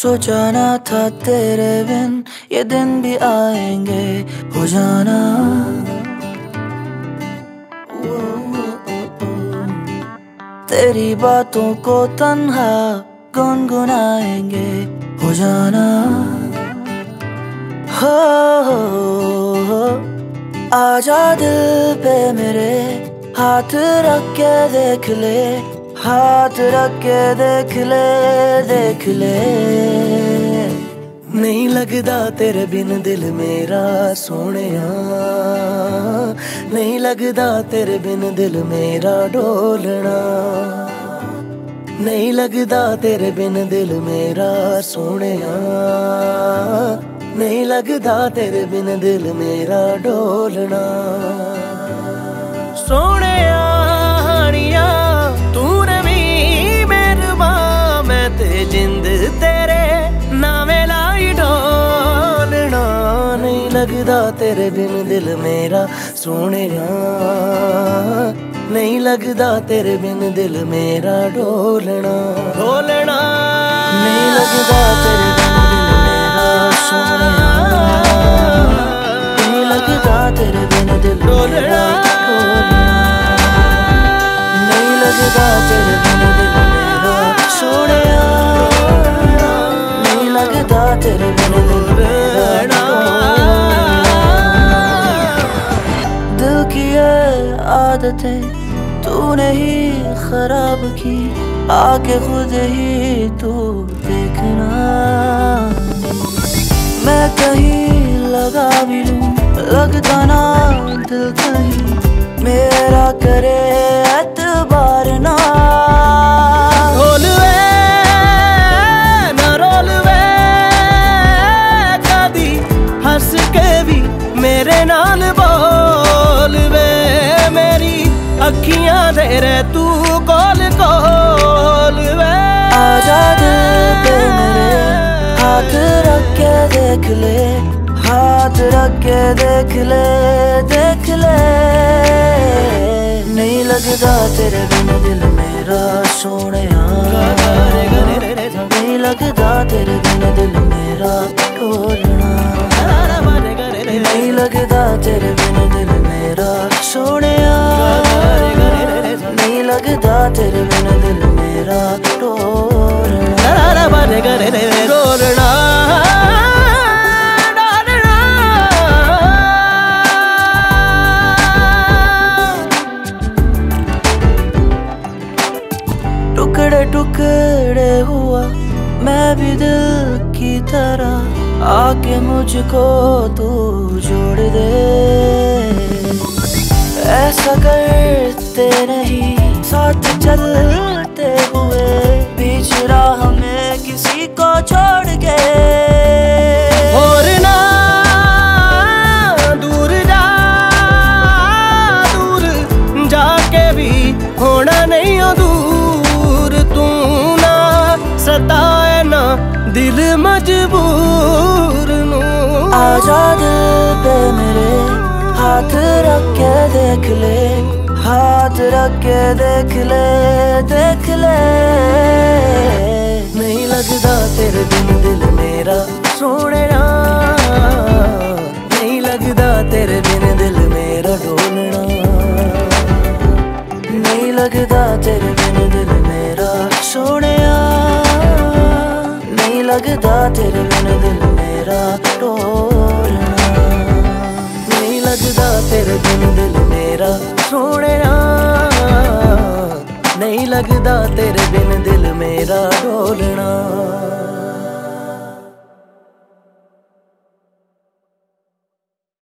सोचा ना था तेरे बिन ये दिन भी आएंगे, हो जाना तेरी बातों को तन्हा गुनगुनाएंगे, हो जाना हो। आजा दिल पे मेरे हाथ रख के देख ले, हाथ रख के देख ले, देख ले। नहीं लगदा तेरे बिन दिल मेरा सोहणिया, नहीं लगदा तेरे बिन दिल मेरा डोलना, नहीं लगदा तेरे बिन दिल मेरा सोहणिया, नहीं लगदा तेरे बिन दिल मेरा डोलना। सोहणिया हानिया तूने भी मेहरबान, मैं ते जिंद तेरे नामे लाई ढोलना। नहीं लगदा तेरे बिन दिल मेरा सोहणिया, नहीं लगदा तेरे बिन दिल मेरा डोलना, डोलना। नहीं लगदा तेरे बिन दिल मेरा सोहणिया, नहीं लगदा तेरे बिन दिल मेरा डोलना, नहीं लगदा तेरे बिन दिल मेरा सोहणिया, नहीं लगदा तेरे बिन दिल मेरा डोलना। दिल की ये आदतें तूने ही खराब की, आके खुद ही तू देखना। मैं कहीं लगा भी लूं, लगता ना दिल कहीं मेरा करे एतबार ना। रोलवे ना रोलवे कदी हंस के भी मेरे नाल बोलवे, मेरी अखियां दे रे तू कोल कोल वे। आजा दिल पे मेरे हाथ रख के देख ले, हाथ रख के देख ले, देख ले। नहीं लगदा तेरे बिन दिल मेरा सोहणिया, नहीं लगदा तेरे बिन दिल मेरा डोलना, नहीं लगदा तेरे बिन दिल मेरा सोहणिया, नहीं लगदा तेरे बिन दिल मेरा डोलना, डोलना। टुकड़े टुकड़े हुआ मैं भी दिल की तरह, आके मुझको तू जोड़ दे। ऐसा करते नहीं साथ चलते हुए, बीच राह में किसी को छोड़ के। और ना दूर जा, दूर जाके भी होना नहीं हो दूर, तू ना सताए ना दिल मजबूर नू। आजा दिल पे मेरे हाथ रख के देख ले, हाथ रख के देख ले, देख ले। नहीं लगदा तेरे बिन दिल मेरा सोहणिया, नहीं लगदा तेरे बिन दिल मेरा डोलना, नहीं लगदा तेरे बिन दिल मेरा सोहणिया, नहीं लगदा तेरे बिन दिल मेरा डोलना, नहीं लगदा तेरे बिन दिल मेरा सोहणिया, नहीं लगदा तेरे बिन दिल मेरा डोलना।